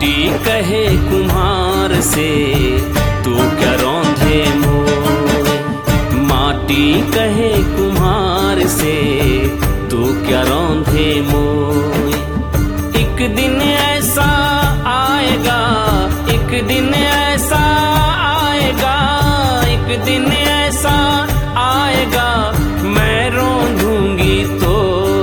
माटी कहे कुम्हार से तू क्या रौंदे मोए। माटी कहे कुम्हार से तू क्या रौंदे मोए। एक दिन ऐसा आएगा, एक दिन ऐसा आएगा, एक दिन ऐसा आएगा मैं रौंदूंगी तो।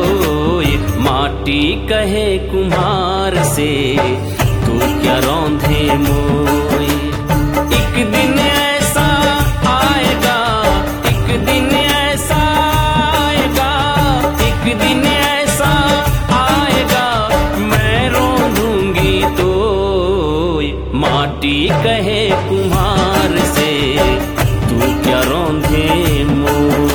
माटी कहे कुम्हार से तू क्या रौंदे मोए। एक दिन ऐसा आएगा, एक दिन ऐसा आएगा, एक दिन ऐसा आएगा मैं रौंदूंगी तो। माटी कहे कुम्हार से तू क्या रौंदे मोए।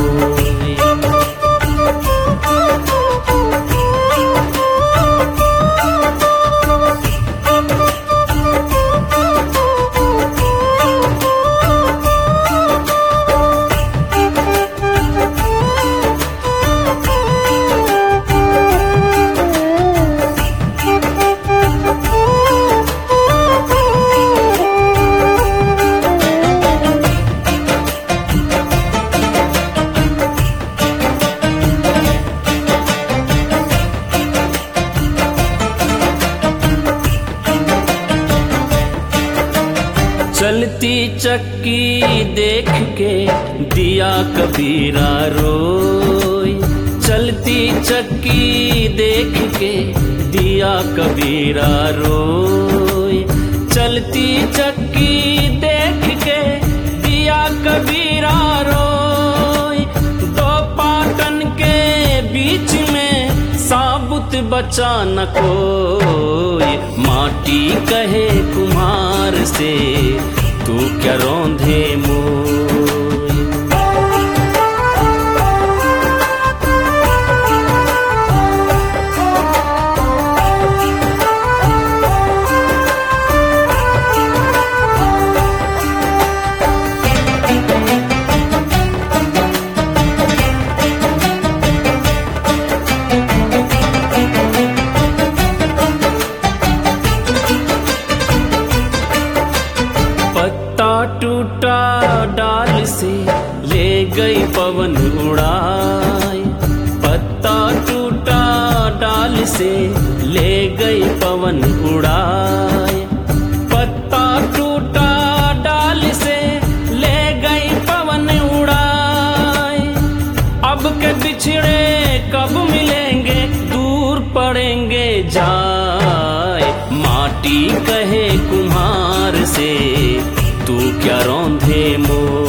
चलती चक्की देख के दिया कबीरा रोए। चलती चक्की देख के दिया कबीरा रोए। चलती चक्की देख के दिया कबीरा रोए। दो पाटन के बीच में साबुत बचा न कोई। माटी कहे कुम्हार से तू क्या रौंदे मोए। टूटा डाल से ले गई पवन उड़ाए। पत्ता टूटा डाल से ले गई पवन उड़ाए। पत्ता टूटा डाल से ले गई पवन उड़ाए। अब के बिछड़े कब मिलेंगे दूर पड़ेंगे जाए। माटी कहे कुम्हार से तू क्या रौंदे मोए।